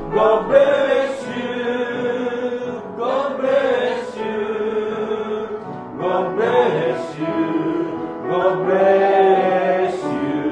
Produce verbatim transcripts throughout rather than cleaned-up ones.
God bless you. God bless you. God bless you. God bless you.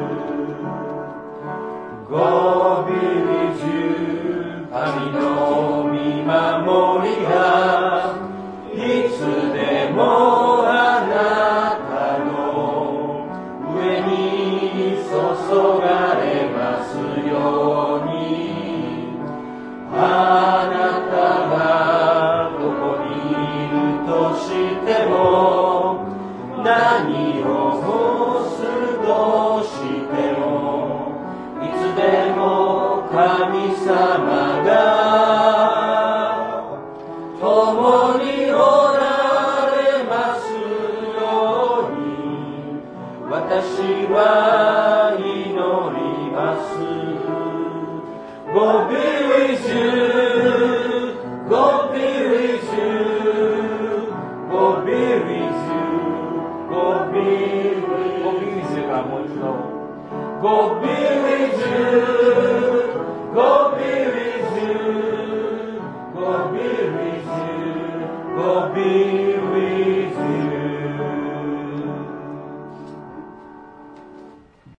God be with you. 神の御守りがいつでもあなたの上に注がれますように。あなたがどこにいるとしても、何をするとしても、いつでも神様が共におられますように、私は祈ります。God be with you. God be with you. God be with you. God be with you. からもう一度。God be with you. God be with you. God be with you. God be with you.